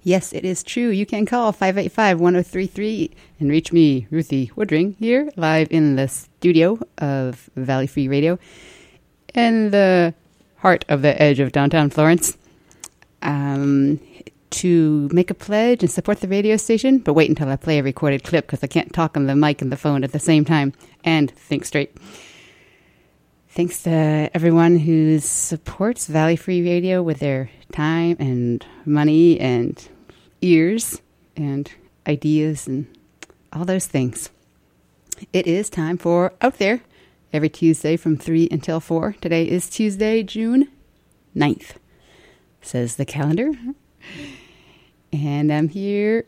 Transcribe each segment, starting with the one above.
Yes, it is true. You can call 585-1033 and reach me, Ruthie Woodring, here live in the studio of Valley Free Radio in the heart of the edge of downtown Florence, to make a pledge and support the radio station. But wait until I play a recorded clip because I can't talk on the mic and the phone at the same time and think straight. Thanks to everyone who supports Valley Free Radio with their time and money and ears and ideas and all those things. It is time for Out There every Tuesday from 3 until 4. Today is Tuesday, June 9th, says the calendar. And I'm here.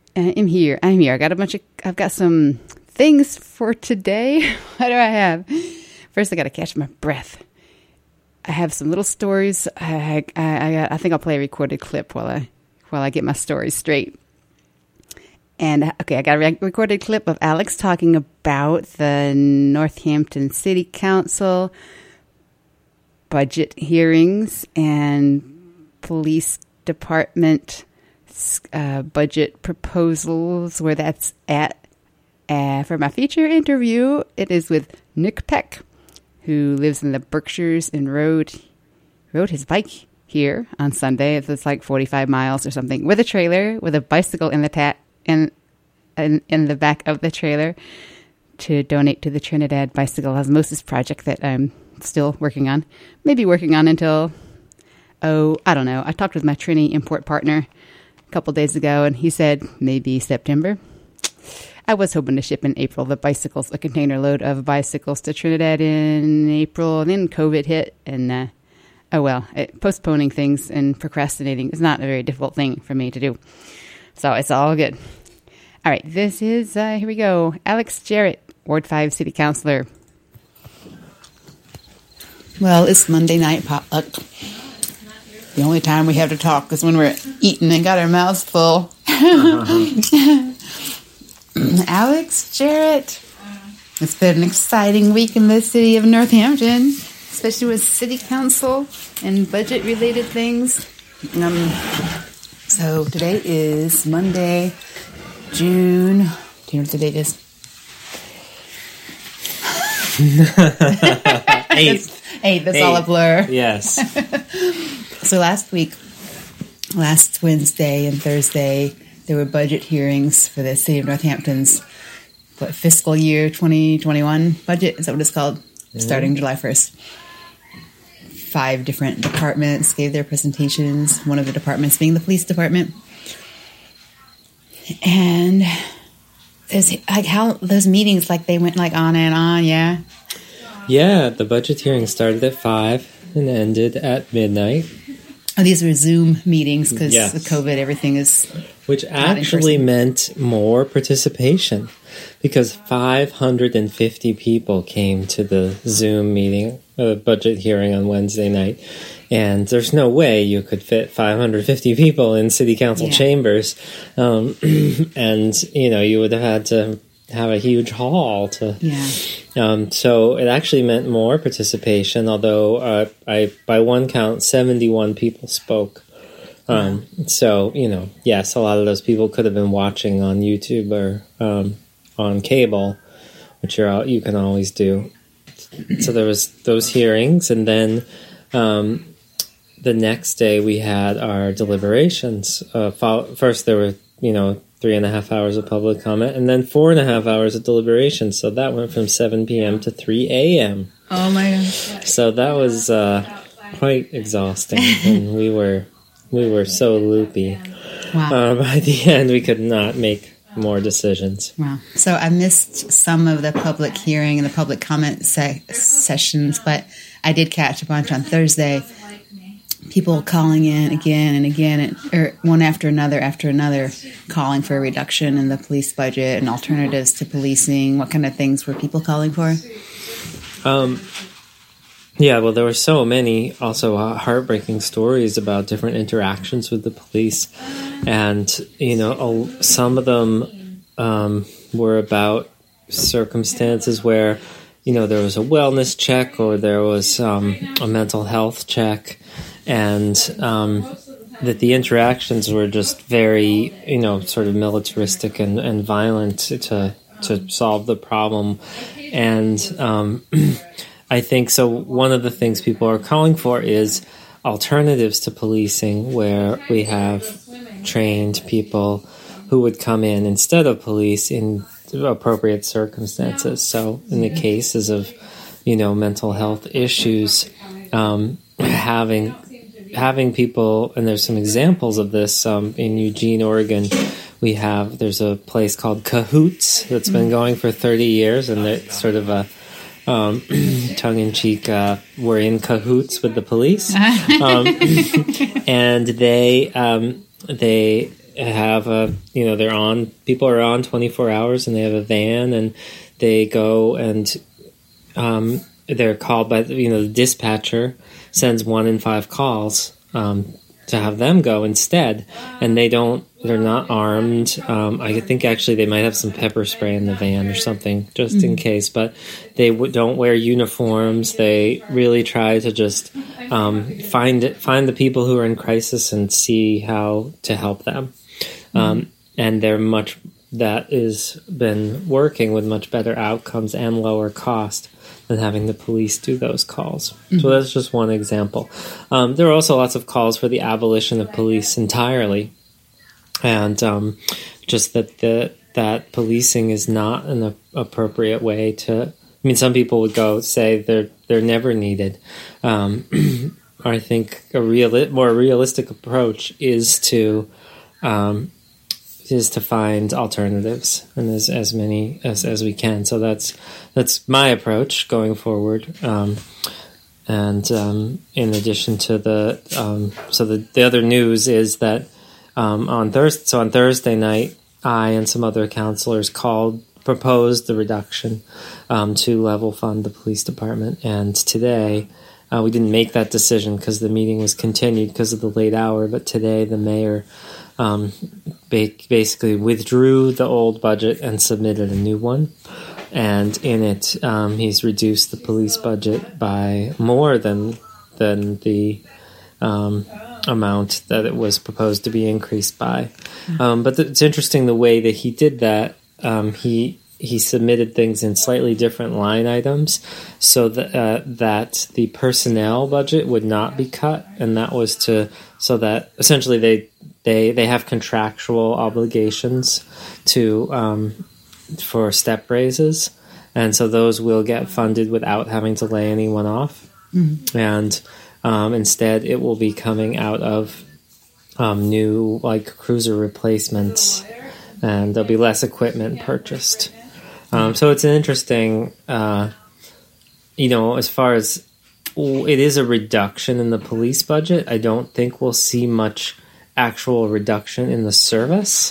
I've got some things for today. What do I have? First, I got to catch my breath. I have some little stories. I think I'll play a recorded clip while I get my stories straight. And okay, I got a recorded clip of Alex talking about the Northampton City Council budget hearings and police department budget proposals, where that's at. For my feature interview, it is with Nick Peck, who lives in the Berkshires and rode his bike here on Sunday. It's like 45 miles or something, with a trailer, with a bicycle in the back of the trailer to donate to the Trinidad Bicycle Osmosis Project that I'm still working on. Maybe working on until, I don't know. I talked with my Trini import partner a couple days ago, and he said maybe September. I was hoping to ship in April a container load of bicycles to Trinidad in April, and then COVID hit, and postponing things and procrastinating is not a very difficult thing for me to do. So it's all good. All right, this is, here we go, Alex Jarrett, Ward 5 City Councilor. Well, it's Monday night potluck. The only time we have to talk is when we're eating and got our mouths full. Alex Jarrett. It's been an exciting week in the city of Northampton, especially with city council and budget-related things. So today is Monday, June. Do you know what the date is? 8. That's all a blur. Yes. So last Wednesday and Thursday, there were budget hearings for the city of Northampton's fiscal year 2021 budget. Is that what it's called? Mm-hmm. Starting July 1st. 5 different departments gave their presentations, one of the departments being the police department. And there's how those meetings, they went on and on, yeah? Yeah, the budget hearing started at 5 and ended at midnight. Oh, these were Zoom meetings because of COVID, everything is... Which actually meant more participation, because 550 people came to the Zoom meeting, budget hearing on Wednesday night. And there's no way you could fit 550 people in city council chambers. And, you would have had to have a huge hall to... Yeah. So it actually meant more participation, although by one count, 71 people spoke. So, yes, a lot of those people could have been watching on YouTube or on cable, which you can always do. So there was those hearings, and then the next day we had our deliberations. First there were, 3.5 hours of public comment, and then 4.5 hours of deliberation. So that went from 7 p.m. to 3 a.m. Oh my gosh. So that was quite exhausting, and we were so loopy. Wow. By the end, we could not make more decisions. Wow. So I missed some of the public hearing and the public comment sessions, but I did catch a bunch on Thursday. People calling in again and again, or one after another, calling for a reduction in the police budget and alternatives to policing. What kind of things were people calling for? Yeah, well, there were so many also heartbreaking stories about different interactions with the police. And, some of them were about circumstances where, there was a wellness check or there was a mental health check. And that the interactions were just very, sort of militaristic and violent to solve the problem. And I think so. One of the things people are calling for is alternatives to policing, where we have trained people who would come in instead of police in appropriate circumstances. So in the cases of, mental health issues, having people, and there's some examples of this in Eugene, Oregon. There's a place called Cahoots that's been going for 30 years, and it's sort of a tongue-in-cheek, we're in cahoots with the police. And they have people are on 24 hours, and they have a van, and they go and they're called by, the dispatcher sends 1 in 5 calls to have them go instead, and they're not armed. I think actually they might have some pepper spray in the van or something just in case, but they don't wear uniforms. They really try to just find the people who are in crisis and see how to help them. And that has been working with much better outcomes and lower cost than having the police do those calls. So that's just one example. There are also lots of calls for the abolition of police entirely, and just that policing is not an appropriate way to. I mean, some people would say they're never needed. I think a more realistic approach is to find alternatives, and as many as we can. So that's my approach going forward. And in addition to the other news is that on Thursday night, I and some other counselors proposed the reduction to level fund the police department. And today, we didn't make that decision because the meeting was continued because of the late hour. But today, the mayor basically withdrew the old budget and submitted a new one. And in it, he's reduced the police budget by more than the amount that it was proposed to be increased by. But it's interesting the way that he did that. He submitted things in slightly different line items so that the personnel budget would not be cut, and that was so that essentially they have contractual obligations for step raises, and so those will get funded without having to lay anyone off. And instead it will be coming out of new cruiser replacements, and there'll be less equipment purchased. So it's an interesting, as far as it is a reduction in the police budget, I don't think we'll see much actual reduction in the service.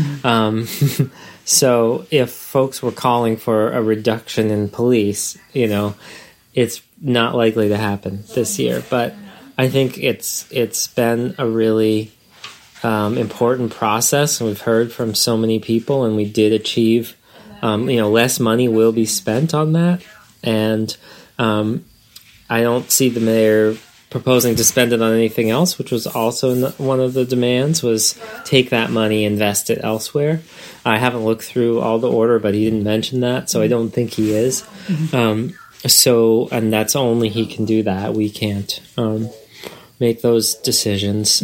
So if folks were calling for a reduction in police, it's not likely to happen this year. But I think it's been a really important process, and we've heard from so many people, and we did achieve, less money will be spent on that. And I don't see the mayor proposing to spend it on anything else, which was also one of the demands, was take that money, invest it elsewhere. I haven't looked through all the order, but he didn't mention that, so I don't think he is. And that's only he can do that. We can't make those decisions.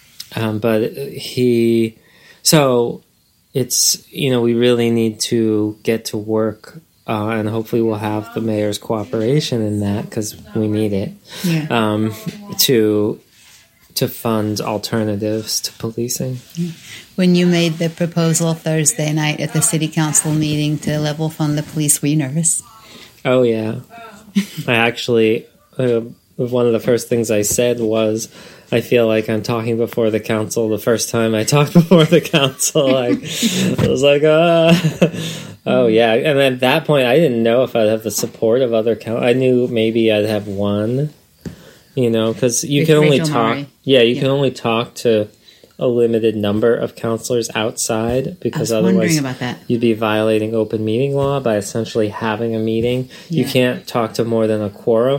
So it's, we really need to get to work, and hopefully we'll have the mayor's cooperation in that, because we need it, to fund alternatives to policing. When you made the proposal Thursday night at the city council meeting to level fund the police, were you nervous? Oh, yeah. I actually, one of the first things I said was, I feel like I'm talking before the council. The first time I talked before the council, I was like, oh, yeah. And at that point, I didn't know if I'd have the support of other council. I knew maybe I'd have one, because you can only talk. You can only talk to a limited number of counselors outside, because otherwise you'd be violating open meeting law by essentially having a meeting. You can't talk to more than a quorum.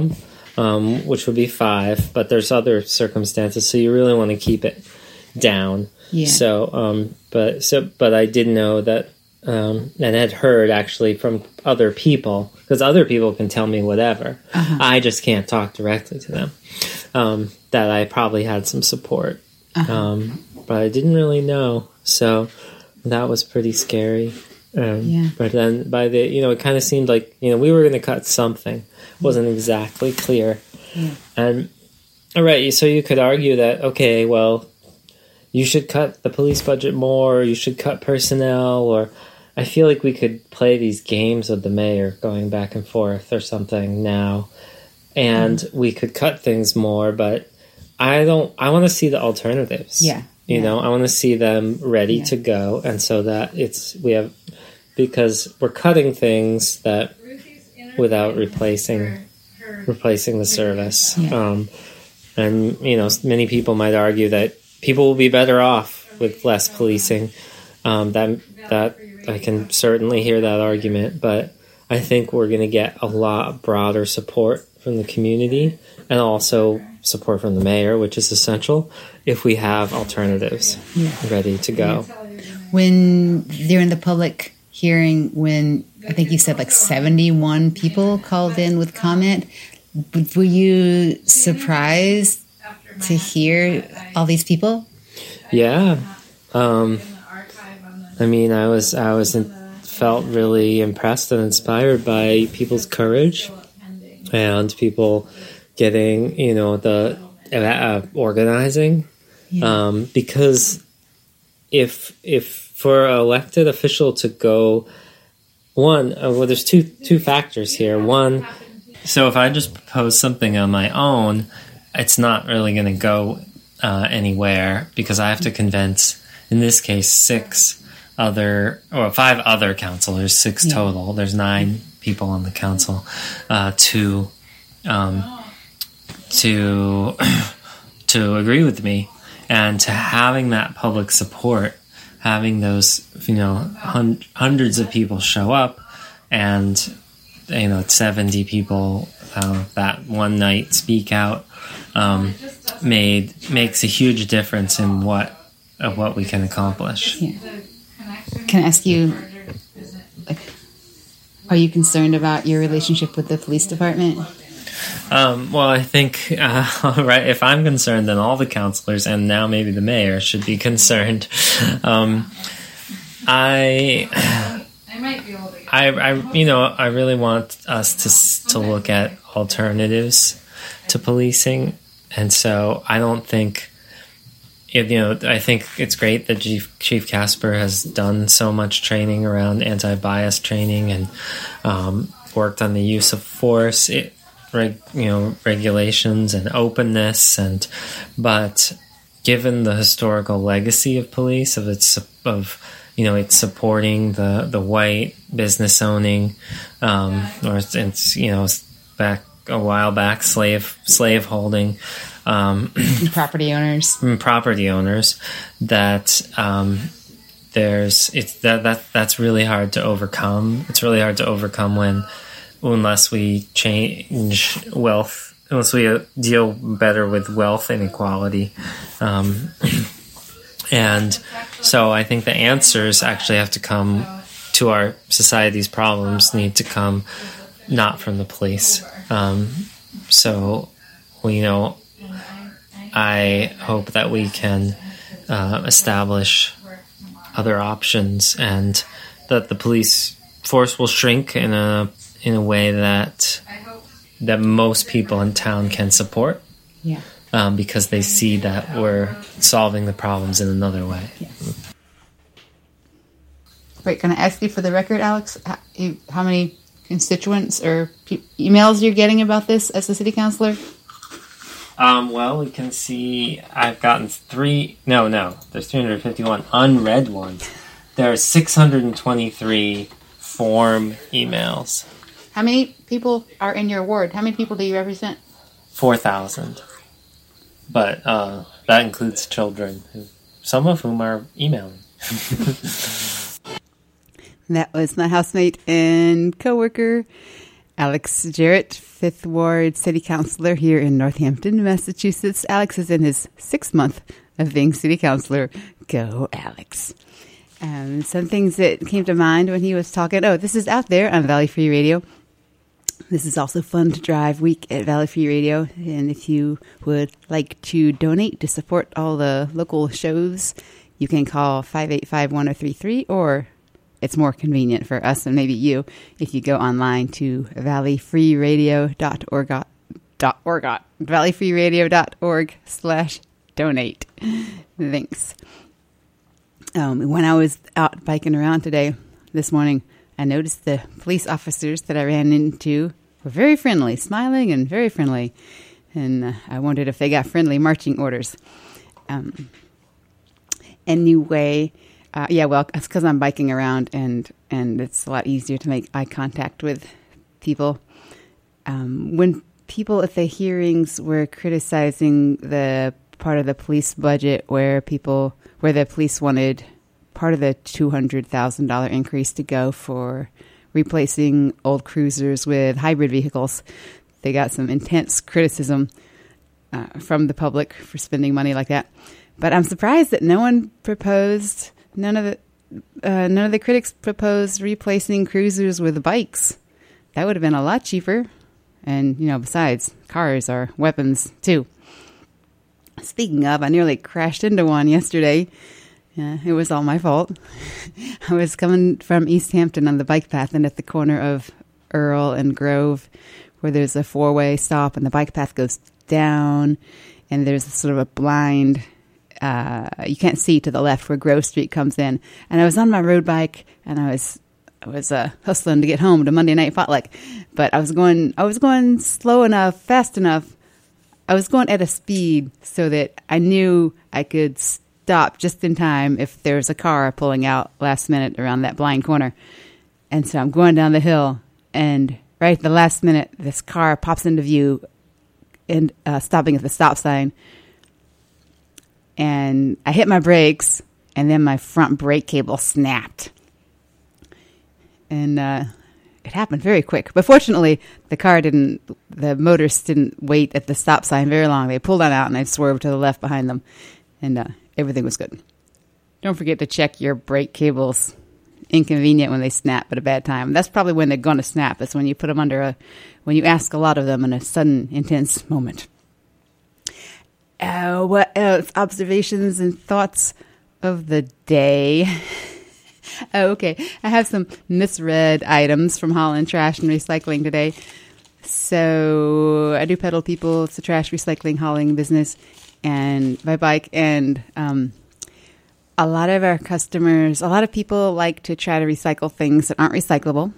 which would be 5, but there's other circumstances, so you really want to keep it down. Yeah. But I did know that, and had heard actually from other people, because other people can tell me whatever. I just can't talk directly to them. That I probably had some support, but I didn't really know. So that was pretty scary. But then it kind of seemed like, we were going to cut something. Wasn't exactly clear. And, all right, so you could argue that, okay, well, you should cut the police budget more, or you should cut personnel, or I feel like we could play these games with the mayor going back and forth or something now, and we could cut things more, but I want to see the alternatives. I want to see them ready to go, and so that because we're cutting things that without replacing the service. And many people might argue that people will be better off with less policing. That I can certainly hear that argument, but I think we're going to get a lot broader support from the community and also support from the mayor, which is essential, if we have alternatives ready to go. When during the public hearing, when I think you said like 71 people called in with comment, were you surprised to hear all these people? Yeah. I felt really impressed and inspired by people's courage and people getting, the organizing. Because if for an elected official to go, there's two factors here. One, so if I just propose something on my own, it's not really going to go anywhere because I have to convince, in this case, 5 other counselors, 6 total. There's 9 people on the council to agree with me, and to having that public support, having those hundreds of people show up, and 70 people that one night speak out makes a huge difference in what we can accomplish. Can I ask you, are you concerned about your relationship with the police department? Well, I think, right, if I'm concerned, then all the counselors and now maybe the mayor should be concerned. I really want us to look at alternatives to policing, and so I don't think. I think it's great that Chief Casper has done so much training around anti-bias training and worked on the use of force, regulations and openness, but given the historical legacy of police, it's supporting the white business owning, or it's back a while back slave holding. Property owners that that's really hard to overcome. It's really hard to overcome unless we change wealth, unless we deal better with wealth inequality. And so I think the answers actually have to come to our society's problems, need to come not from the police. I hope that we can establish other options, and that the police force will shrink in a way that most people in town can support. Because they see that we're solving the problems in another way. Wait, can I ask you for the record, Alex, how many constituents or emails you're getting about this as a city councilor? Well, we can see I've gotten there's 351 unread ones. There are 623 form emails. How many people are in your ward? How many people do you represent? 4,000. But that includes children, some of whom are emailing. That was my housemate and coworker, Alex Jarrett, 5th Ward City Councilor here in Northampton, Massachusetts. Alex is in his 6th month of being City Councilor. Go, Alex. Some things that came to mind when he was talking. Oh, this is out there on Valley Free Radio. This is also Fun to Drive week at Valley Free Radio. And if you would like to donate to support all the local shows, you can call 585-1033, or it's more convenient for us and maybe you if you go online to valleyfreeradio.org, valleyfreeradio.org/donate. Thanks. When I was out biking around this morning, I noticed the police officers that I ran into were very friendly, smiling and very friendly. And I wondered if they got friendly marching orders. Anyway, well, it's because I'm biking around and it's a lot easier to make eye contact with people. When people at the hearings were criticizing the part of the police budget where the police wanted part of the $200,000 increase to go for replacing old cruisers with hybrid vehicles, they got some intense criticism from the public for spending money like that. But I'm surprised that none of the critics proposed replacing cruisers with bikes. That would have been a lot cheaper. And, besides, cars are weapons, too. Speaking of, I nearly crashed into one yesterday. It was all my fault. I was coming from East Hampton on the bike path, and at the corner of Earl and Grove, where there's a 4-way stop, and the bike path goes down, and there's sort of a blind... you can't see to the left where Grove Street comes in. And I was on my road bike, and I was hustling to get home to Monday Night Potluck. But I was going slow enough, fast enough. I was going at a speed so that I knew I could stop just in time if there was a car pulling out last minute around that blind corner. And so I'm going down the hill, and right at the last minute, this car pops into view and stopping at the stop sign. And I hit my brakes, and then my front brake cable snapped. And it happened very quick. But fortunately, the motorists didn't wait at the stop sign very long. They pulled on out, and I swerved to the left behind them. And everything was good. Don't forget to check your brake cables. Inconvenient when they snap at a bad time. That's probably when they're going to snap. It's when you put them when you ask a lot of them in a sudden, intense moment. What else? Observations and thoughts of the day. Okay. I have some misread items from Holland Trash and Recycling today. So I do pedal people. It's a trash recycling hauling business and by bike. And a lot of people like to try to recycle things that aren't recyclable.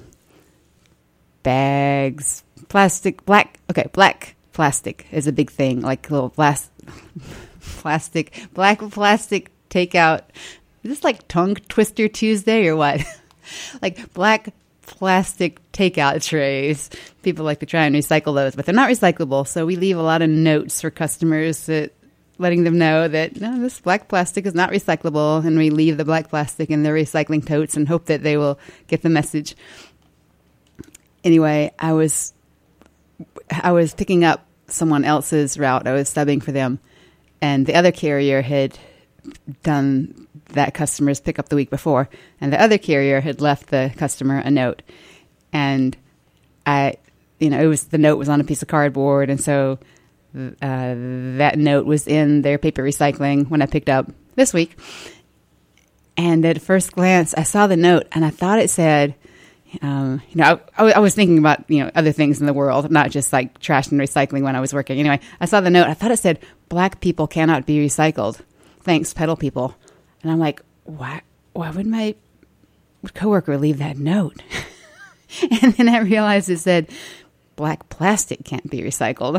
Bags, plastic, black plastic is a big thing, like little black plastic takeout. Is this like tongue twister Tuesday or what? Like black plastic takeout trays. People like to try and recycle those, but they're not recyclable. So we leave a lot of notes for customers letting them know that no, this black plastic is not recyclable, and we leave the black plastic in their recycling totes and hope that they will get the message. Anyway, I was picking up someone else's route. I was subbing for them, and the other carrier had done that customer's pickup the week before, and the other carrier had left the customer a note, and the note was on a piece of cardboard, and so that note was in their paper recycling when I picked up this week. And at first glance, I saw the note, and I thought it said, I was thinking about, other things in the world, not just like trash and recycling when I was working. Anyway, I saw the note. I thought it said, "Black people cannot be recycled. Thanks, pedal people." And I'm like, why would my coworker leave that note? And then I realized it said, "Black plastic can't be recycled."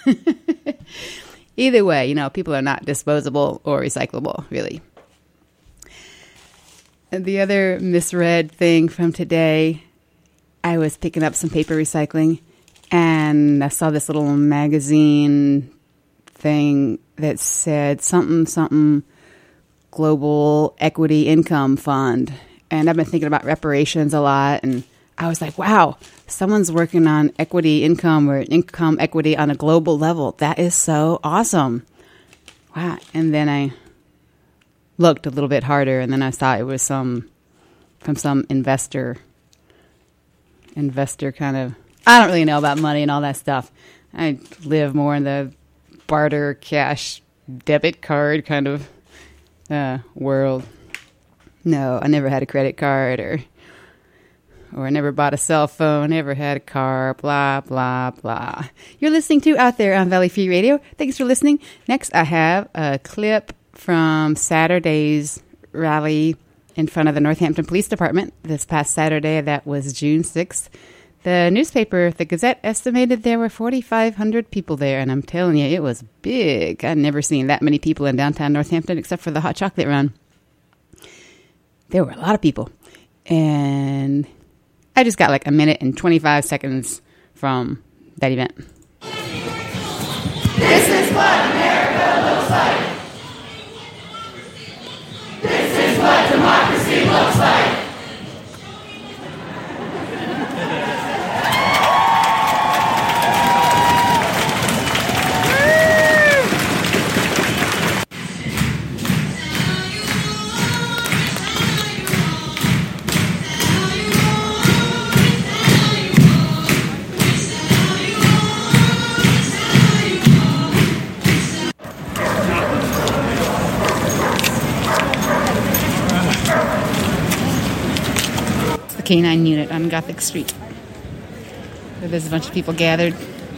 Either way, people are not disposable or recyclable, really. And the other misread thing from today, I was picking up some paper recycling, and I saw this little magazine thing that said something Global Equity Income Fund. And I've been thinking about reparations a lot, and I was like, wow, someone's working on equity income or income equity on a global level. That is so awesome. Wow. And then I looked a little bit harder, and then I saw it was from some investor kind of, I don't really know about money and all that stuff. I live more in the barter cash debit card kind of world. No, I never had a credit card or I never bought a cell phone, never had a car, blah, blah, blah. You're listening to Out There on Valley Free Radio. Thanks for listening. Next, I have a clip from Saturday's rally in front of the Northampton Police Department this past Saturday. That was June 6th. The newspaper, the Gazette, estimated there were 4,500 people there, and I'm telling you, it was big. I'd never seen that many people in downtown Northampton except for the hot chocolate run. There were a lot of people, and I just got like a minute and 25 seconds from that event. This is what America looks like. This is what democracy looks like. Canine unit on Gothic Street. So there's a bunch of people gathered.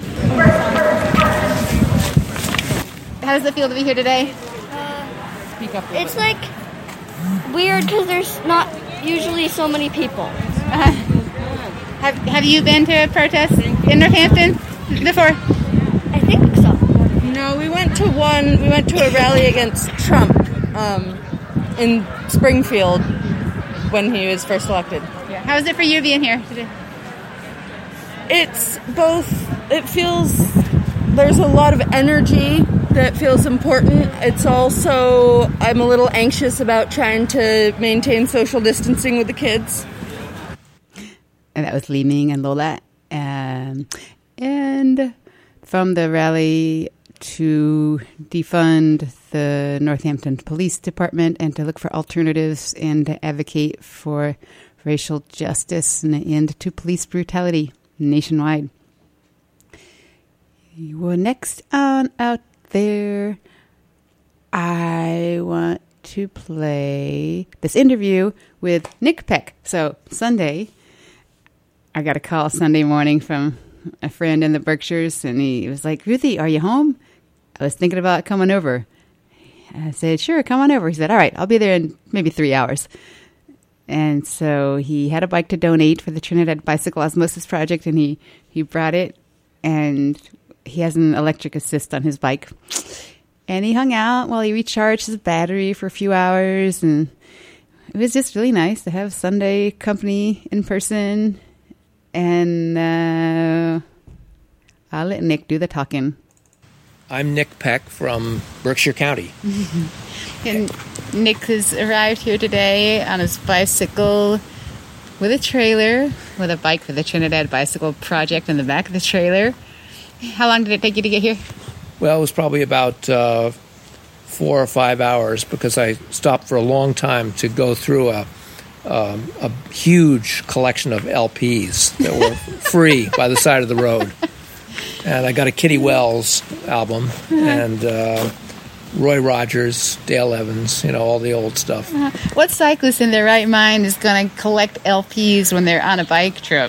How does it feel to be here today? Speak up. It's like weird because there's not usually so many people. Have you been to a protest in Northampton before? I think so. No, we went to one. We went to a rally against Trump in Springfield when he was first elected. How is it for you being here today? It's both. It feels there's a lot of energy that feels important. It's also I'm a little anxious about trying to maintain social distancing with the kids. And that was Li Ming and Lola. And from the rally to defund the Northampton Police Department and to look for alternatives and to advocate for racial justice and an end to police brutality nationwide. Well, next on Out There, I want to play this interview with Nick Peck. So Sunday, I got a call Sunday morning from a friend in the Berkshires, and he was like, Ruthie, are you home? I was thinking about coming over. I said, sure, come on over. He said, all right, I'll be there in maybe 3 hours. And so he had a bike to donate for the Trinidad Bicycle Osmosis Project, and he brought it, and he has an electric assist on his bike. And he hung out while he recharged his battery for a few hours, and it was just really nice to have Sunday company in person. And I'll let Nick do the talking. I'm Nick Peck from Berkshire County. And Nick has arrived here today on his bicycle with a trailer, with a bike for the Trinidad Bicycle Project in the back of the trailer. How long did it take you to get here? Well, it was probably about 4 or 5 hours because I stopped for a long time to go through a huge collection of LPs that were free by the side of the road. And I got a Kitty Wells album and Roy Rogers, Dale Evans, all the old stuff. What cyclist in their right mind is going to collect LPs when they're on a bike trip?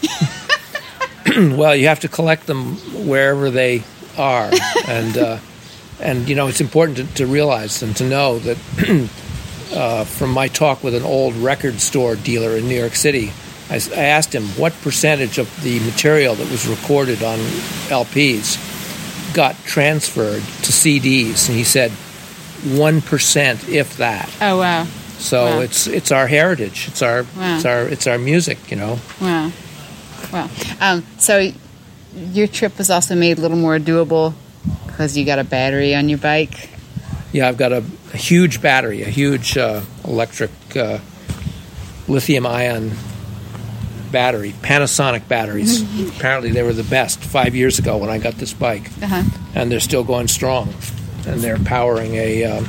Well, you have to collect them wherever they are. And it's important to realize and to know that from my talk with an old record store dealer in New York City, I asked him what percentage of the material that was recorded on LPs got transferred to CDs, and he said 1%, if that. Oh wow! So wow. it's our heritage. It's our it's our music. Wow. So your trip was also made a little more doable because you got a battery on your bike. Yeah, I've got a huge battery, a huge electric lithium-ion battery, Panasonic batteries. Apparently they were the best 5 years ago when I got this bike. And they're still going strong. And they're powering a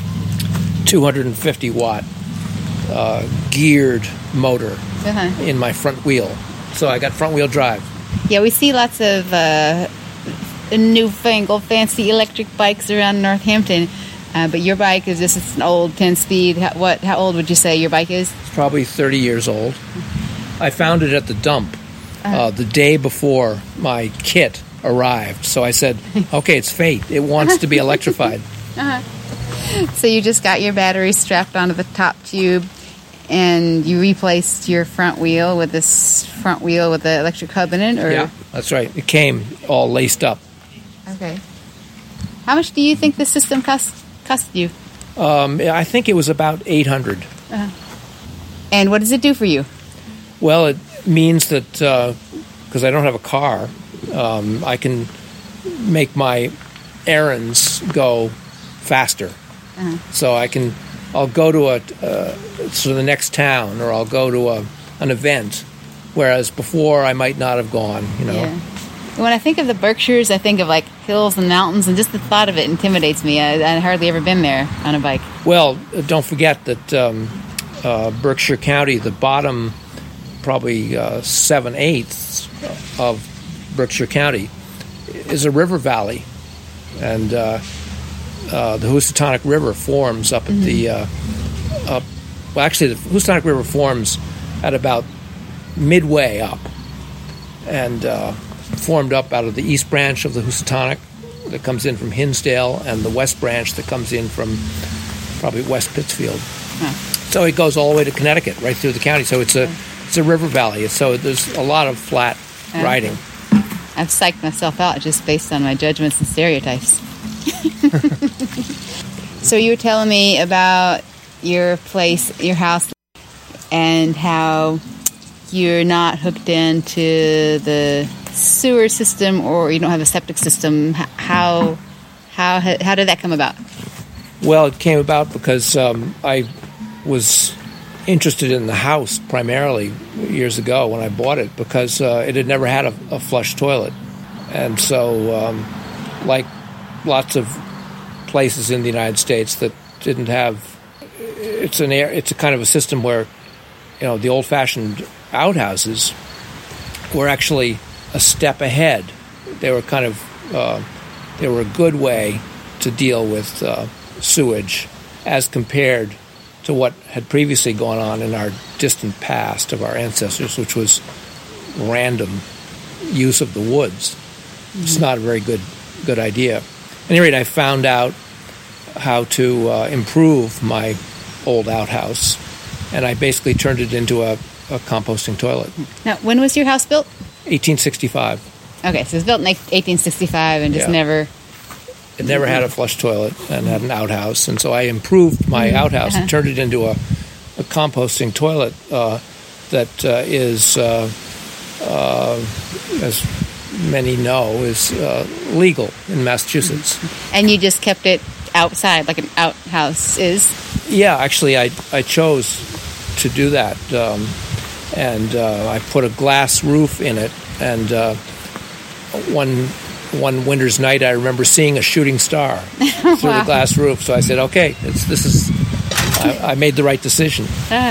250-watt geared motor in my front wheel. So I got front-wheel drive. Yeah, we see lots of newfangled fancy electric bikes around Northampton. But your bike is just an old 10-speed. How old would you say your bike is? It's probably 30 years old. I found it at the dump the day before my kit arrived. So I said, okay, it's fate. It wants to be electrified. So you just got your battery strapped onto the top tube, and you replaced your front wheel with this front wheel with the electric hub in it? Or? Yeah, that's right. It came all laced up. Okay. How much do you think the system cost you? I think it was about $800. And what does it do for you? Well, it means that because I don't have a car, I can make my errands go faster. So I'll go to the next town, or I'll go to an event, whereas before I might not have gone. Yeah. When I think of the Berkshires, I think of like hills and mountains, and just the thought of it intimidates me. I've hardly ever been there on a bike. Well, don't forget that Berkshire County, the bottom probably 7/8 of Berkshire County, is a river valley, and the Housatonic River forms up at the well, actually, the Housatonic River forms at about midway up, and formed up out of the east branch of the Housatonic that comes in from Hinsdale, and the west branch that comes in from probably West Pittsfield. So it goes all the way to Connecticut, right through the county. So it's a river valley. So there's a lot of flat riding. I've psyched myself out just based on my judgments and stereotypes. So you were telling me about your place, your house, and how you're not hooked into the sewer system, or you don't have a septic system. How did that come about? Well, it came about because I was interested in the house primarily years ago when I bought it, because it had never had a flush toilet. And so, like lots of places in the United States that didn't have, it's a kind of a system where, the old-fashioned outhouses were actually a step ahead. They were kind of, they were a good way to deal with sewage as compared to what had previously gone on in our distant past of our ancestors, which was random use of the woods. It's not a very good idea. At any rate, I found out how to improve my old outhouse, and I basically turned it into a composting toilet. Now, when was your house built? 1865. Okay, so it was built in 1865 and just never... It never had a flush toilet and had an outhouse, and so I improved my outhouse and turned it into a composting toilet that is, as many know, is legal in Massachusetts. And you just kept it outside, like an outhouse is? Yeah, actually, I chose to do that, and I put a glass roof in it, and one winter's night, I remember seeing a shooting star through the glass roof. So I said, "Okay, I made the right decision."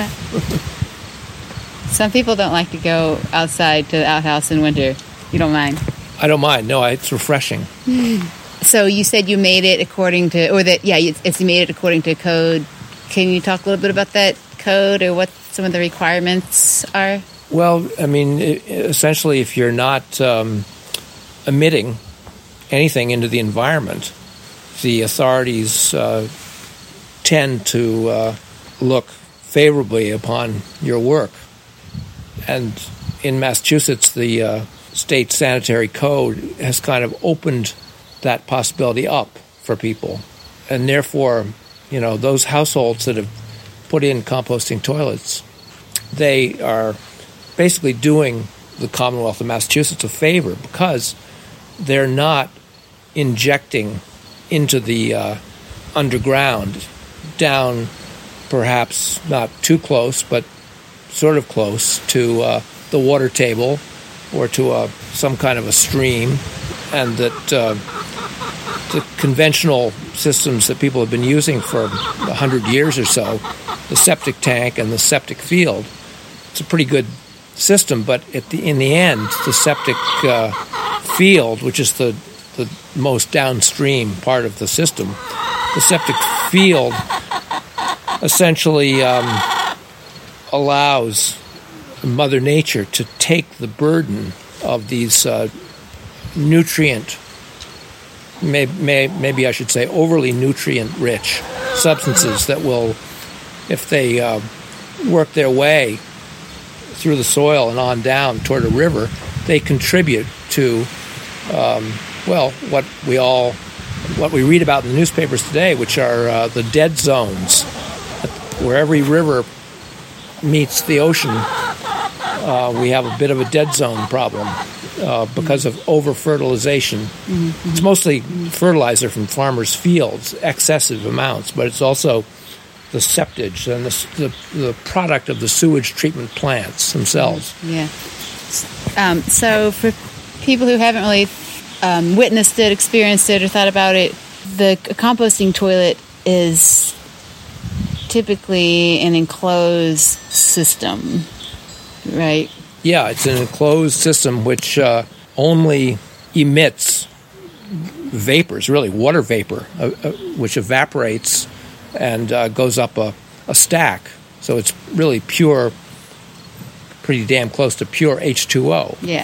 Some people don't like to go outside to the outhouse in winter. You don't mind? I don't mind. No, it's refreshing. So you said you made it according to, or that you made it according to code. Can you talk a little bit about that code, or what some of the requirements are? Well, I mean, essentially, if you're not emitting anything into the environment, the authorities tend to look favorably upon your work. And in Massachusetts, the state sanitary code has kind of opened that possibility up for people. And therefore, those households that have put in composting toilets, they are basically doing the Commonwealth of Massachusetts a favor, because they're not injecting into the underground, down perhaps not too close, but sort of close to the water table or to some kind of a stream, and that the conventional systems that people have been using for 100 years or so, the septic tank and the septic field, it's a pretty good system, but in the end, the septic field, which is the most downstream part of the system, the septic field essentially allows Mother Nature to take the burden of these nutrient, maybe I should say overly nutrient-rich substances that will, if they work their way through the soil and on down toward a river, they contribute to, what we read about in the newspapers today, which are the dead zones, where every river meets the ocean. We have a bit of a dead zone problem because of over-fertilization. Mm-hmm. It's mostly fertilizer from farmers' fields, excessive amounts, but it's also the septage and the product of the sewage treatment plants themselves. Yeah. So for people who haven't really witnessed it, experienced it, or thought about it, the composting toilet is typically an enclosed system, right? Yeah, it's an enclosed system which only emits vapors, really water vapor, which evaporates and goes up a stack. So it's really pure, pretty damn close to pure H2O. Yeah.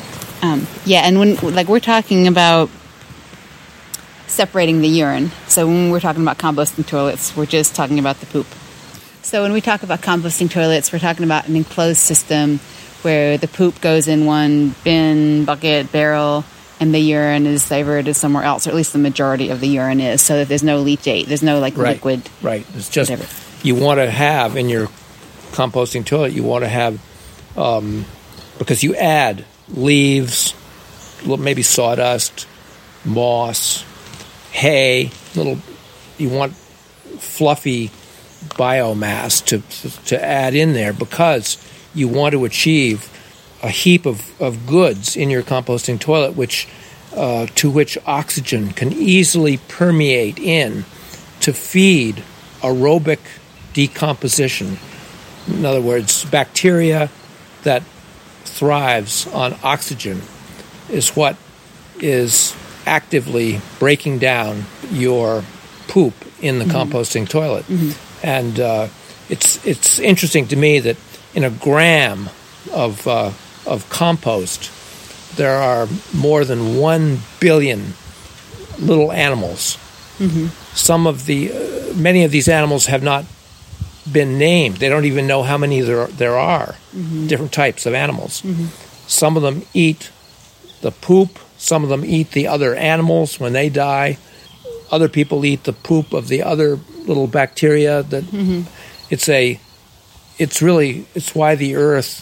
And when we're talking about separating the urine, so when we're talking about composting toilets, we're just talking about the poop. So when we talk about composting toilets, we're talking about an enclosed system where the poop goes in one bin, bucket, barrel, and the urine is diverted somewhere else, or at least the majority of the urine is, so that there's no leachate, there's no liquid. Right. It's just whatever. You want to have in your composting toilet, you want to have, because you add leaves, maybe sawdust, moss, hay, you want fluffy biomass to add in there, because you want to achieve a heap of goods in your composting toilet to which oxygen can easily permeate in to feed aerobic decomposition. In other words, bacteria that thrives on oxygen is what is actively breaking down your poop in the composting toilet. Mm-hmm. And it's interesting to me that in a gram of compost, there are more than 1 billion little animals. Mm-hmm. Many of these animals have not been named. They don't even know how many there are, different types of animals. Mm-hmm. Some of them eat the poop. Some of them eat the other animals when they die. Other people eat the poop of the other little bacteria. It's why the Earth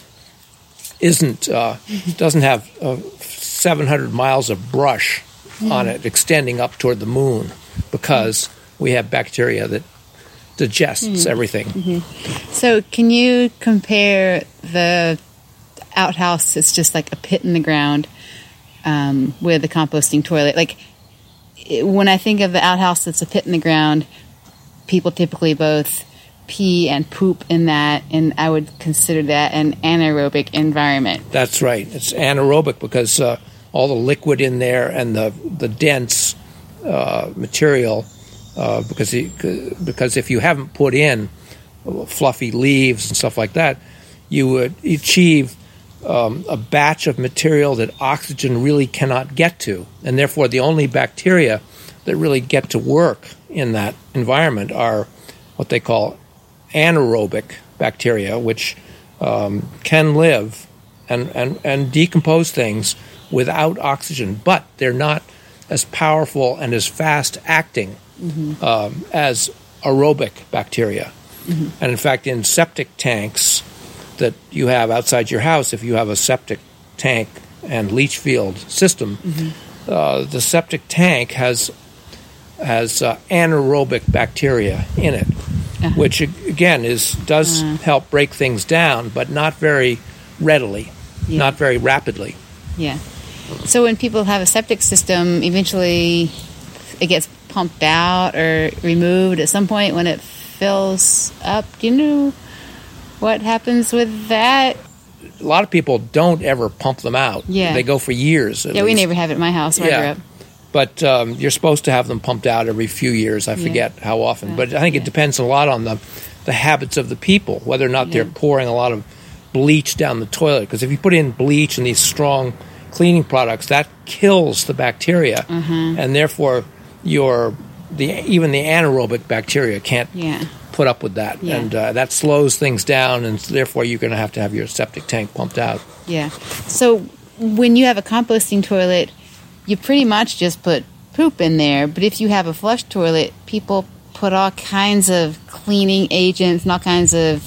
doesn't have 700 miles of brush on it extending up toward the moon, because we have bacteria that digests everything. Mm-hmm. So can you compare the outhouse that's just like a pit in the ground with the composting toilet? Like, when I think of the outhouse that's a pit in the ground, people typically both pee and poop in that, and I would consider that an anaerobic environment. That's right. It's anaerobic because all the liquid in there and the dense material, because if you haven't put in fluffy leaves and stuff like that, you would achieve a batch of material that oxygen really cannot get to, and therefore the only bacteria that really get to work in that environment are what they call anaerobic bacteria, which can live and decompose things without oxygen, but they're not as powerful and as fast acting as aerobic bacteria. Mm-hmm. And in fact, in septic tanks that you have outside your house, if you have a septic tank and leach field system, the septic tank has anaerobic bacteria in it, which again does help break things down, but not very readily, Yeah. not very rapidly. Yeah. So when people have a septic system, eventually it gets pumped out or removed at some point when it fills up. Do you know what happens with that? A lot of people don't ever pump them out. Yeah. They go for years. At Yeah, we least. never have it at my house where I grew up. But you're supposed to have them pumped out every few years. I forget how often. But I think it depends a lot on the habits of the people, whether or not they're pouring a lot of bleach down the toilet. Because if you put in bleach and these strong cleaning products, that kills the bacteria. And therefore, even the anaerobic bacteria can't put up with that. Yeah. And that slows things down, and therefore you're going to have your septic tank pumped out. Yeah. So when you have a composting toilet, you pretty much just put poop in there. But if you have a flush toilet, people put all kinds of cleaning agents and all kinds of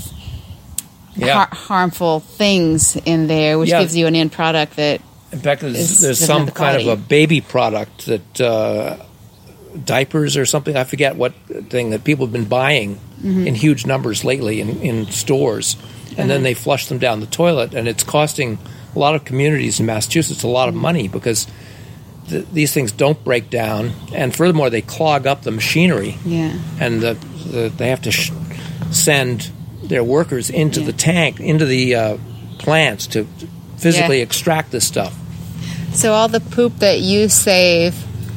harmful things in there, which gives you an end product that. In fact, there's doesn't some have the kind of quality. a baby product that diapers or something, I forget what thing that people have been buying in huge numbers lately in stores. And then they flush them down the toilet, and it's costing a lot of communities in Massachusetts a lot of money because these things don't break down, and furthermore, they clog up the machinery. Yeah. And they have to send their workers into the tank, into the plants to physically extract this stuff. So all the poop that you save,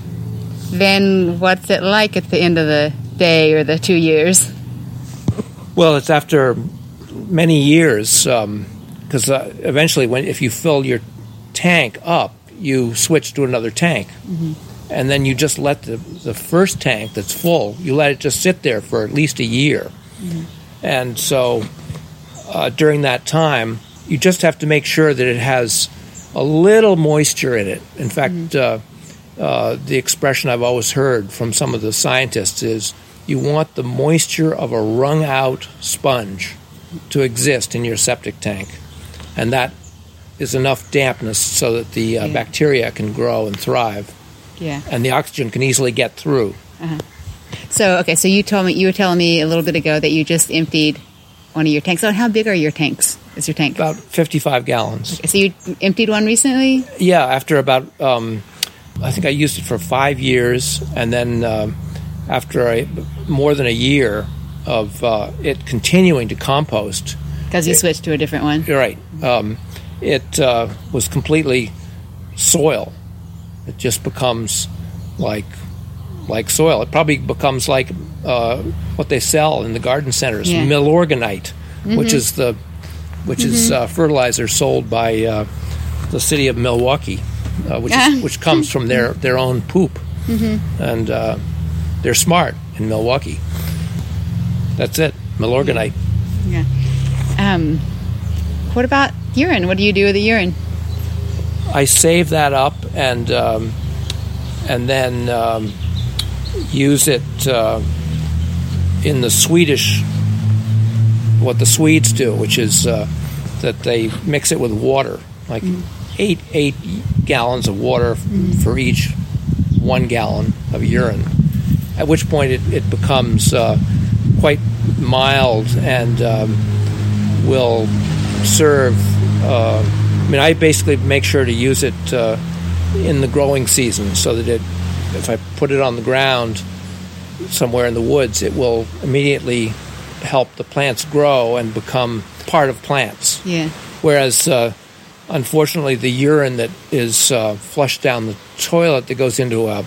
then what's it like at the end of the day or the 2 years? Well, it's after many years, because eventually, if you fill your tank up, you switch to another tank. And then you just let the first tank that's full, you let it just sit there for at least a year. And so during that time, you just have to make sure that it has a little moisture in it. In fact, the expression I've always heard from some of the scientists is you want the moisture of a wrung-out sponge to exist in your septic tank. And that is enough dampness so that the bacteria can grow and thrive. Yeah. And the oxygen can easily get through. So you were telling me a little bit ago that you just emptied one of your tanks. So how big are your tanks? Is your tank? About 55 gallons. So you emptied one recently? Yeah, after about, I think I used it for 5 years, and then after more than a year of it continuing to compost. Because you switched to a different one? You're right. It was completely soil. It just becomes like soil. It probably becomes like what they sell in the garden centers, Milorganite, which is fertilizer sold by the city of Milwaukee, which comes from their own poop, and they're smart in Milwaukee. That's it, Milorganite. Yeah. What about urine? What do you do with the urine? I save that up and then use it in the Swedish, what the Swedes do, which is that they mix it with water, like 8 gallons of water for each 1 gallon of urine, at which point it becomes quite mild and will serve. I basically make sure to use it in the growing season so that if I put it on the ground somewhere in the woods, it will immediately help the plants grow and become part of plants. Yeah. Whereas, unfortunately, the urine that is flushed down the toilet that goes into a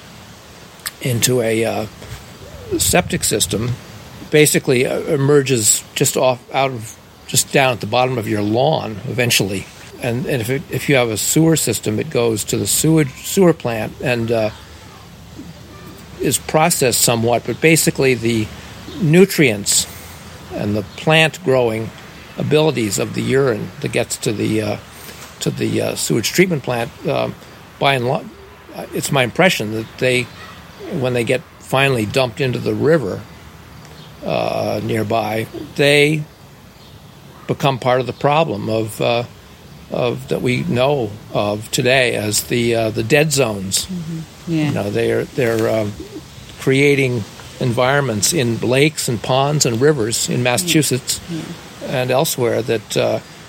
septic system basically emerges just down at the bottom of your lawn eventually. And if you have a sewer system, it goes to the sewer plant and is processed somewhat. But basically, the nutrients and the plant growing abilities of the urine that gets to the sewage treatment plant, by and large, it's my impression that when they get finally dumped into the river nearby, they become part of the problem of that we know of today as the dead zones. Yeah. They're creating environments in lakes and ponds and rivers in Massachusetts and elsewhere that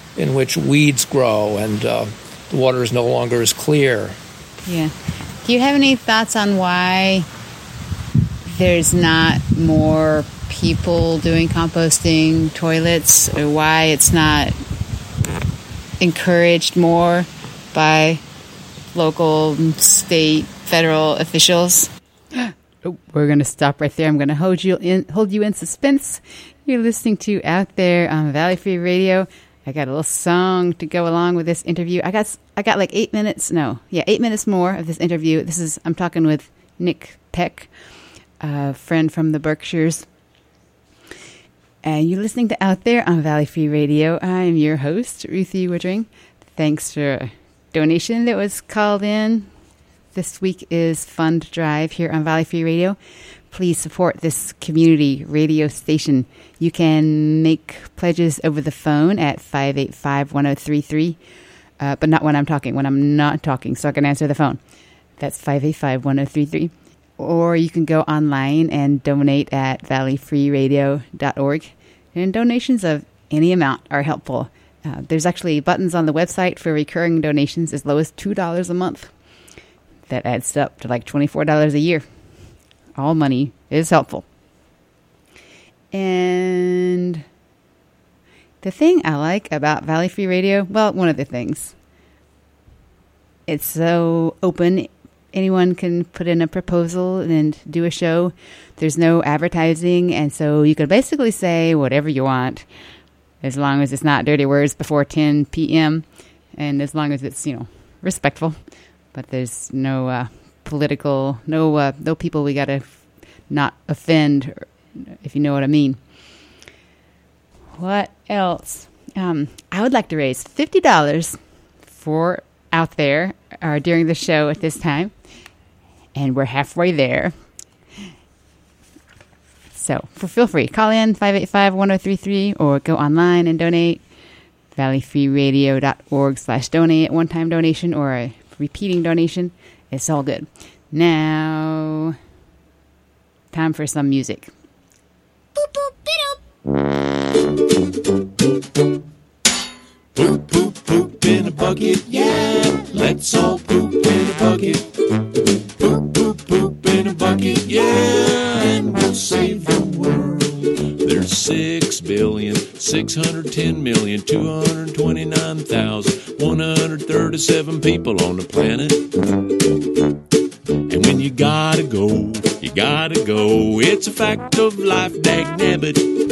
in which weeds grow and the water is no longer as clear. Yeah. Do you have any thoughts on why there's not more people doing composting toilets, or why it's not encouraged more by local, state, federal officials? Oh, we're going to stop right there. I'm going to hold you in suspense. You're listening to Out There on Valley Free Radio. I got a little song to go along with this interview. I got like 8 minutes. 8 minutes more of this interview. I'm talking with Nick Peck, a friend from the Berkshires. And you're listening to Out There on Valley Free Radio. I'm your host, Ruthie Woodring. Thanks for a donation that was called in. This week is Fund Drive here on Valley Free Radio. Please support this community radio station. You can make pledges over the phone at 585-1033, but not when I'm talking, when I'm not talking, so I can answer the phone. That's 585-1033. Or you can go online and donate at valleyfreeradio.org. And donations of any amount are helpful. There's actually buttons on the website for recurring donations as low as $2 a month. That adds up to like $24 a year. All money is helpful. And the thing I like about Valley Free Radio, well, one of the things, it's so open. Anyone can put in a proposal and do a show. There's no advertising, and so you can basically say whatever you want, as long as it's not dirty words before 10 p.m., and as long as it's, respectful. But there's no political, no people we got to not offend, if you know what I mean. What else? I would like to raise $50 for Out There during the show at this time. And we're halfway there. So feel free. Call in 585-1033 or go online and donate. valleyfreeradio.org/donate, one-time donation or a repeating donation. It's all good. Now, time for some music. Boop, boop, be-doop. Poop, poop, poop in a bucket, yeah. Let's all poop in a bucket. Poop, poop, poop in a bucket, yeah. And we'll save the world. There's 6,610,229,137 people on the planet. And when you gotta go, you gotta go. It's a fact of life, dagnabbit.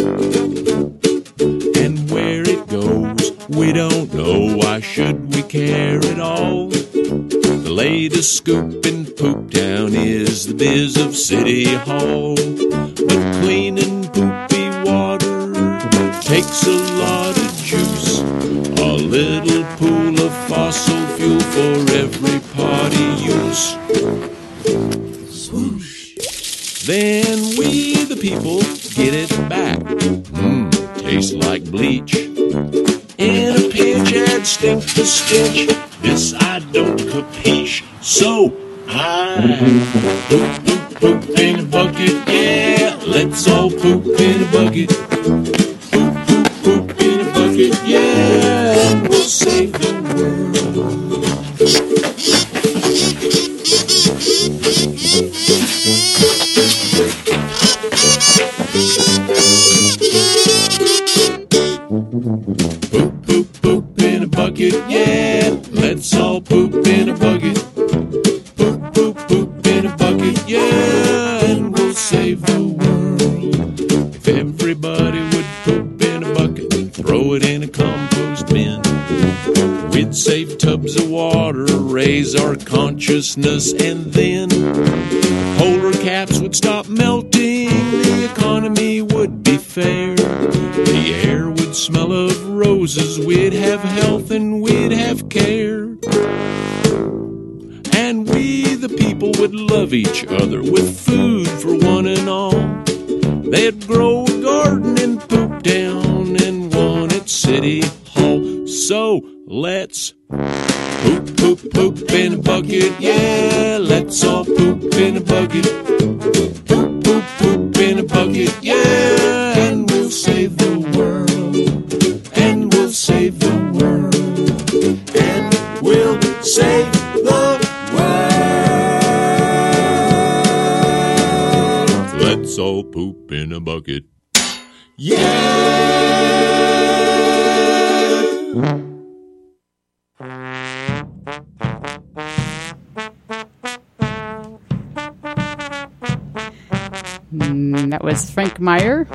And where it goes, we don't know. Why should we care at all? The latest scoop in Poop Town is the biz of City Hall. But cleaning poopy water takes a lot of juice. A little pool of fossil fuel for every party use. Swoosh. Then we, the people, get it back. Tastes like bleach. In a pinch, add stink to stench. This I don't capiche. So I poop, poop, poop in a bucket. Yeah, let's all poop in a bucket. Poop, poop, poop in a bucket. Yeah, and we'll save the world. Poop, poop, poop in a bucket, yeah. Let's all poop in a bucket. Poop, poop, poop in a bucket, yeah. And we'll save the world. If everybody would poop in a bucket and throw it in a compost bin, we'd save tubs of water, raise our consciousness, and then polar caps would stop melting. The economy would be fair. The air would smell of roses. We'd have health and we'd have care. And we, the people, would love each other with food for one and all. They'd grow a garden and poop down and one at City Hall. So let's poop, poop, poop in a bucket. Yeah, let's all poop in a bucket. Poop, poop, poop in a bucket. Yeah, and we'll save the world. And we'll save the world. bucket. Yeah! That was Frank Meyer,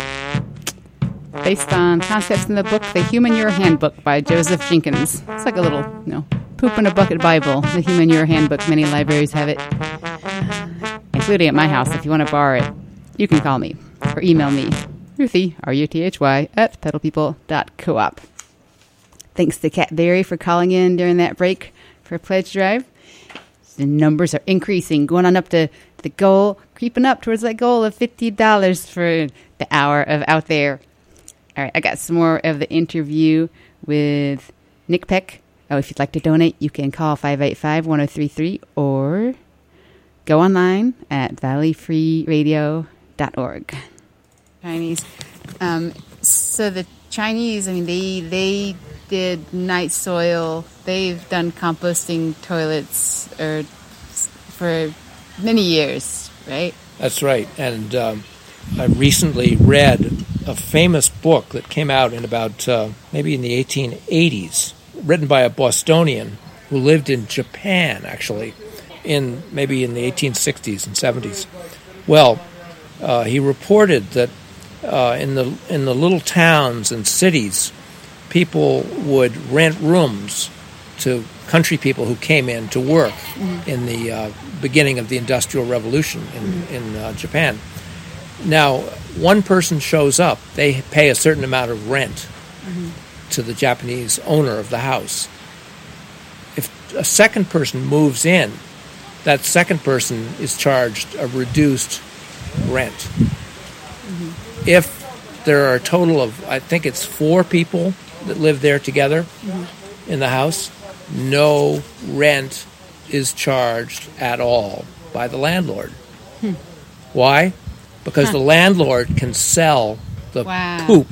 based on concepts in the book The Human Ear Handbook by Joseph Jenkins. It's like a little, poop in a bucket Bible, The Human Ear Handbook. Many libraries have it, including at my house. If you want to borrow it, you can call me or email me, Ruthie, R-U-T-H-Y, @pedalpeople.coop. Thanks to Kat Berry for calling in during that break for Pledge Drive. The numbers are increasing, going on up to the goal, creeping up towards that goal of $50 for the hour of Out There. All right, I got some more of the interview with Nick Peck. Oh, if you'd like to donate, you can call 585-1033 or go online at valleyfreeradio.org. Chinese. So the Chinese, they did night soil. They've done composting toilets for many years, right? That's right. And I recently read a famous book that came out in about maybe in the 1880s, written by a Bostonian who lived in Japan, actually, maybe in the 1860s and 70s. Well, he reported that in the little towns and cities, people would rent rooms to country people who came in to work in the beginning of the Industrial Revolution in Japan. Now, one person shows up, they pay a certain amount of rent to the Japanese owner of the house. If a second person moves in, that second person is charged a reduced rent. If there are a total of, I think it's 4 people that live there together in the house, no rent is charged at all by the landlord. Why? Because the landlord can sell the poop.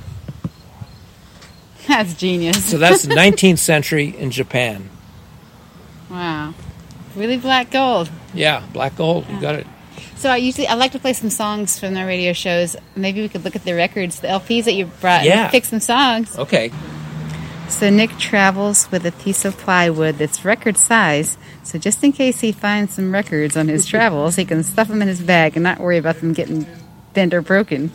That's genius. So that's the 19th century in Japan. Wow. Really black gold. Yeah, black gold. You got it. So I like to play some songs from the radio shows. Maybe we could look at the records, the LPs that you brought, and pick some songs. Okay. So Nick travels with a piece of plywood that's record size. So just in case he finds some records on his travels, he can stuff them in his bag and not worry about them getting bent or broken.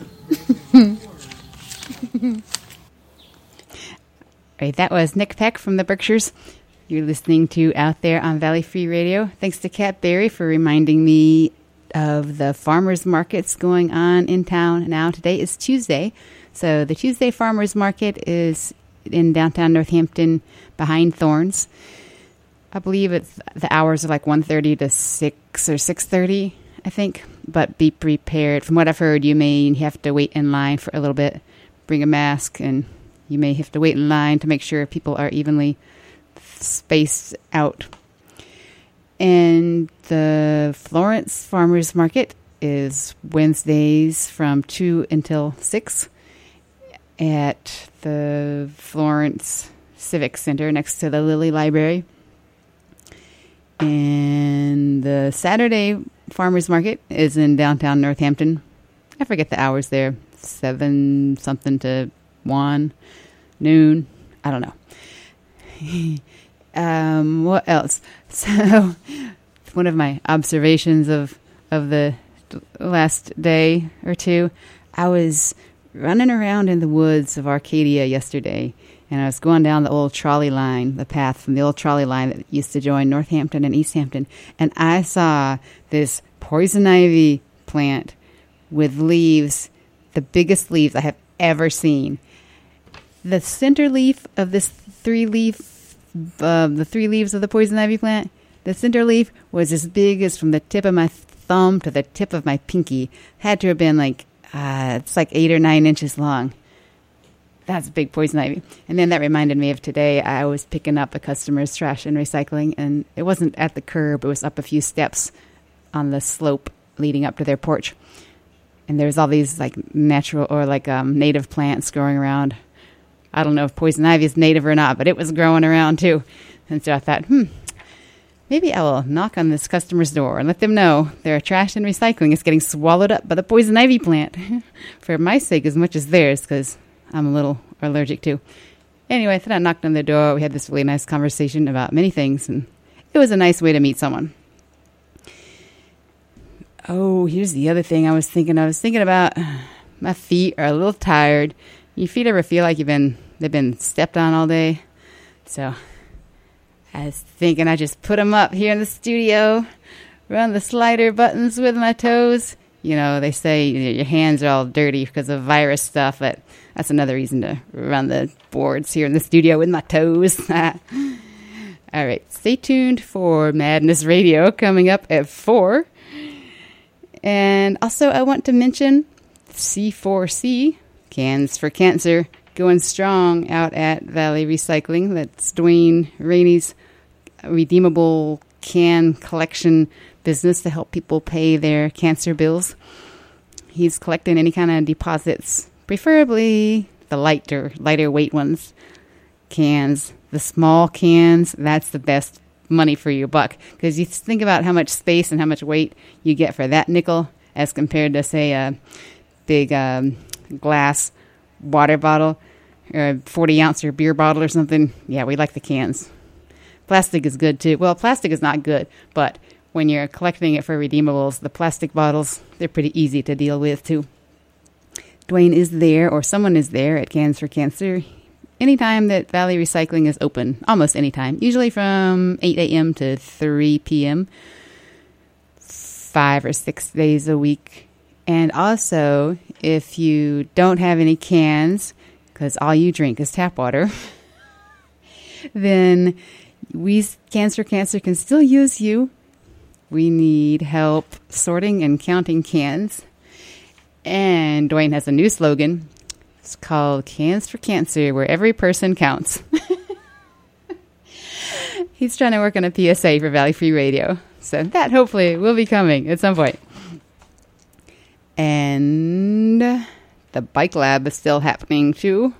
Right, that was Nick Peck from the Berkshires. You're listening to Out There on Valley Free Radio. Thanks to Kat Berry for reminding me of the farmers markets going on in town now. Today is Tuesday. So the Tuesday farmers market is in downtown Northampton behind Thorns. I believe the hours are like 1:30 to 6 or 6:30, I think. But be prepared. From what I've heard, you may have to wait in line for a little bit. Bring a mask, and you may have to wait in line to make sure people are evenly spaced out. And the Florence Farmers Market is Wednesdays from 2 until 6 at the Florence Civic Center next to the Lilly Library. And the Saturday Farmers Market is in downtown Northampton. I forget the hours there. 7 something to 1 noon. I don't know. What else? So one of my observations of the last day or two, I was running around in the woods of Arcadia yesterday, and I was going down the old trolley line, the path from the old trolley line that used to join Northampton and Easthampton, and I saw this poison ivy plant with leaves, the biggest leaves I have ever seen. The center leaf of this the 3 leaves of the poison ivy plant, the center leaf was as big as from the tip of my thumb to the tip of my pinky. Had to have been it's like 8 or 9 inches long. That's big poison ivy. And then that reminded me of today. I was picking up a customer's trash and recycling, and it wasn't at the curb. It was up a few steps on the slope leading up to their porch. And there's all these natural or native plants growing around. I don't know if poison ivy is native or not, but it was growing around too. And so I thought, Maybe I will knock on this customer's door and let them know their trash and recycling is getting swallowed up by the poison ivy plant. For my sake as much as theirs, because I'm a little allergic too. Anyway, then I knocked on their door. We had this really nice conversation about many things, and it was a nice way to meet someone. Oh, here's the other thing I was thinking. I was thinking about my feet are a little tired. Your feet ever feel like they've been stepped on all day? So I was thinking I just put them up here in the studio, run the slider buttons with my toes. You know, they say your hands are all dirty because of virus stuff, but that's another reason to run the boards here in the studio with my toes. All right, stay tuned for Madness Radio coming up at 4. And also I want to mention C4C, Cans for Cancer, going strong out at Valley Recycling. That's Dwayne Rainey's redeemable can collection business to help people pay their cancer bills. He's collecting any kind of deposits, preferably the lighter weight ones, cans. The small cans, that's the best money for your buck, because you think about how much space and how much weight you get for that nickel as compared to, say, a big glass water bottle or a 40-ounce beer bottle or something. Yeah, we like the cans. Plastic is good, too. Well, plastic is not good, but when you're collecting it for redeemables, the plastic bottles, they're pretty easy to deal with, too. Dwayne is there, or someone is there at Cans for Cancer anytime that Valley Recycling is open, almost anytime, usually from 8 a.m. to 3 p.m., 5 or 6 days a week. And also, if you don't have any cans, because all you drink is tap water, then we, Cans for Cancer, can still use you. We need help sorting and counting cans. And Dwayne has a new slogan. It's called Cans for Cancer, where every person counts. He's trying to work on a PSA for Valley Free Radio. So that hopefully will be coming at some point. And the Bike Lab is still happening too.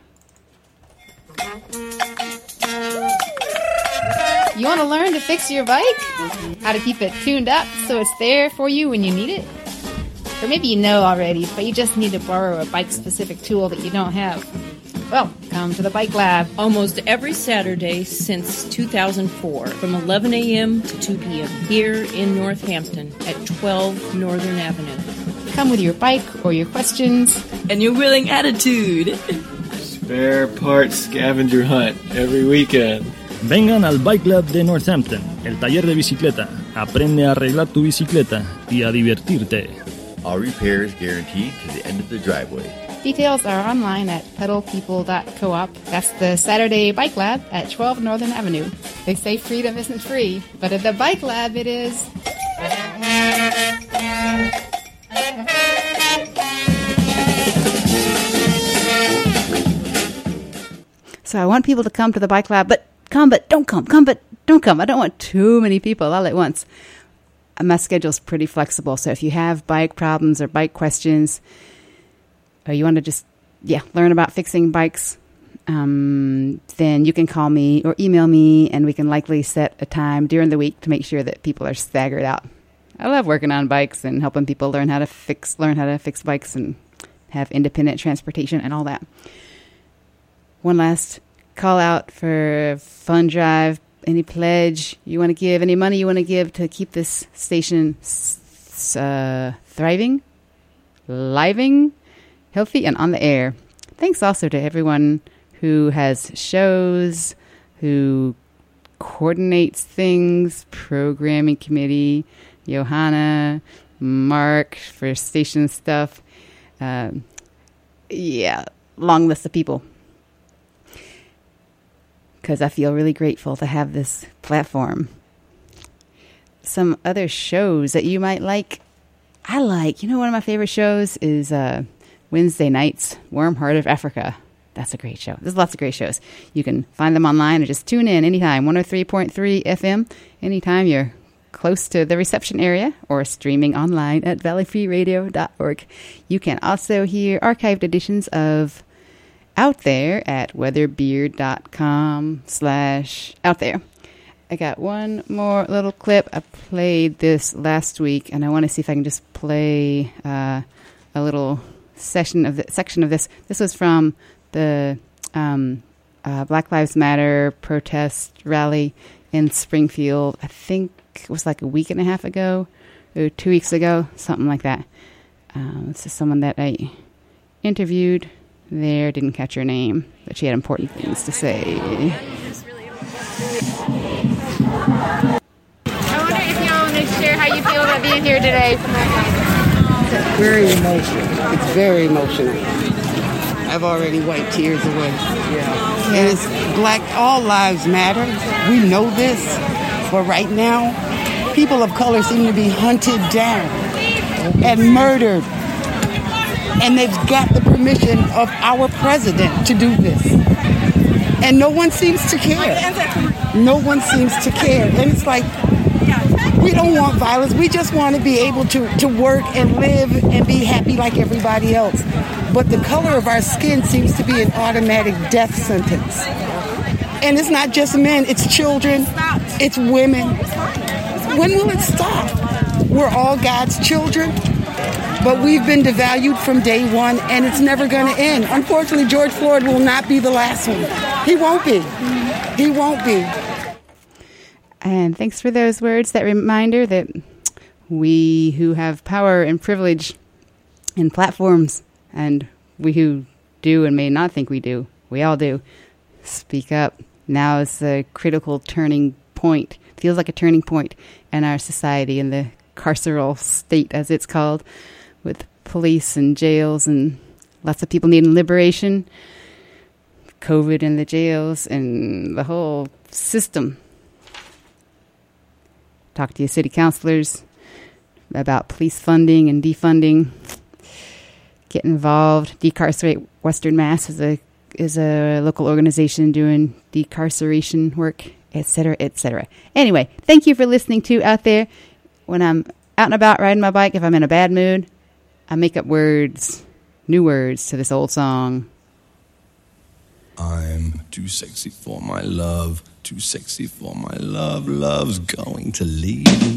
You want to learn to fix your bike? How to keep it tuned up so it's there for you when you need it? Or maybe you know already, but you just need to borrow a bike-specific tool that you don't have. Well, come to the Bike Lab. Almost every Saturday since 2004, from 11 a.m. to 2 p.m. here in Northampton at 12 Northern Avenue. Come with your bike or your questions. And your willing attitude. Spare parts scavenger hunt every weekend. Vengan al Bike Lab de Northampton, el taller de bicicleta. Aprende a arreglar tu bicicleta y a divertirte. All repairs guaranteed to the end of the driveway. Details are online at pedalpeople.coop. That's the Saturday Bike Lab at 12 Northern Avenue. They say freedom isn't free, but at the Bike Lab it is. So I want people to come to the Bike Lab, but don't come. I don't want too many people all at once. My schedule's pretty flexible, so if you have bike problems or bike questions, or you want to just, learn about fixing bikes, then you can call me or email me, and we can likely set a time during the week to make sure that people are staggered out. I love working on bikes and helping people learn how to fix bikes and have independent transportation and all that. One last call out for fund drive. Any pledge you want to give, any money you want to give to keep this station thriving, living, healthy, and on the air. Thanks also to everyone who has shows, who coordinates things, programming committee, Johanna, Mark for station stuff. Long list of people. Because I feel really grateful to have this platform. Some other shows that you might like. One of my favorite shows is Wednesday nights, Warm Heart of Africa. That's a great show. There's lots of great shows. You can find them online or just tune in anytime, 103.3 FM, anytime you're close to the reception area, or streaming online at valleyfreeradio.org. You can also hear archived editions of Out There at weatherbeard.com/outthere. I got one more little clip. I played this last week, and I want to see if I can just play a little section of this. This was from the Black Lives Matter protest rally in Springfield. I think it was like a week and a half ago, or 2 weeks ago, something like that. This is someone that I interviewed there. Didn't catch her name, but she had important things to say. I wonder if y'all want to share how you feel about being here today. Very emotional. It's very emotional. I've already wiped tears away. Yeah. And it's Black, all lives matter. We know this. But right now, people of color seem to be hunted down and murdered. And they've got the permission of our president to do this. And no one seems to care. No one seems to care. And it's like, we don't want violence. We just want to be able to work and live and be happy like everybody else. But the color of our skin seems to be an automatic death sentence. And it's not just men, it's children, it's women. When will it stop? We're all God's children, but we've been devalued from day one, and it's never going to end. Unfortunately, George Floyd will not be the last one. He won't be. He won't be. And thanks for those words, that reminder that we who have power and privilege and platforms, and we who do and may not think we do, we all do, speak up. Now is the critical turning point. Feels like a turning point in our society, in the carceral state, as it's called, with police and jails and lots of people needing liberation, COVID in the jails, and the whole system. Talk to your city councilors about police funding and defunding. Get involved. Decarcerate Western Mass is a local organization doing decarceration work, etc., etc. Anyway, thank you for listening to Out There. When I'm out and about riding my bike, if I'm in a bad mood, I make up words, new words to this old song. I'm too sexy for my love, too sexy for my love, love's going to leave me.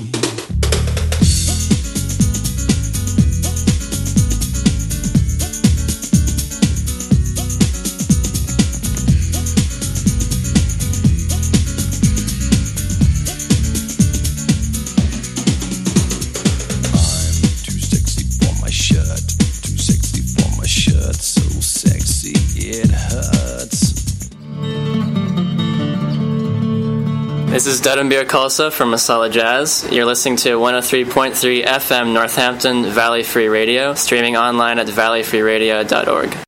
This is Dedambir Khalsa from Masala Jazz. You're listening to 103.3 FM Northampton Valley Free Radio, streaming online at valleyfreeradio.org.